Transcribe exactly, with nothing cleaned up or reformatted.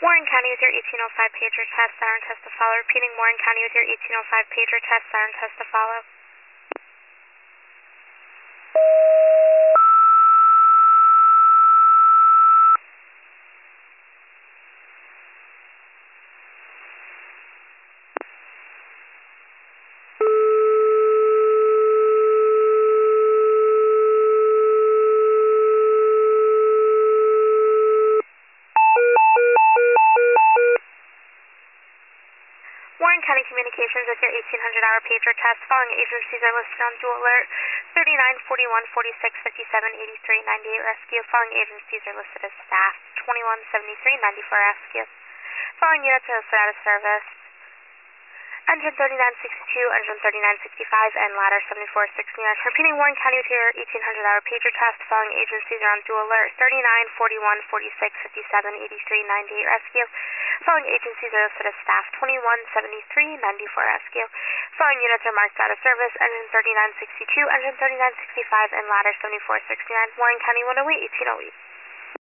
Warren County with your eighteen oh five pager test, siren test to follow. Repeating, Warren County with your eighteen oh five pager test, siren test to follow. Warren County Communications with your eighteen hundred hour pager test. Following agencies are listed on dual alert. thirty-nine, forty-one, forty-six, fifty-seven, eighty-three, ninety-eight rescue. Following agencies are listed as staff. twenty-one, seventy-three, ninety-four rescue. Following units are listed out of service. Engine thirty-nine sixty-two, engine thirty-nine sixty-five, and ladder seventy-four sixty units. Repeating, Warren County with your eighteen hundred hour pager test. Following agencies are on dual alert. thirty-nine, forty-one, forty-six, fifty-seven, eighty-three, ninety-eight rescue. Following agencies are listed as staff. twenty-one, seventy-three, ninety-four rescue. Following units are marked out of service. Engine thirty-nine sixty-two, engine thirty-nine sixty-five, and ladder seventy-four sixty-nine. Warren County one oh eight, eighteen oh eight.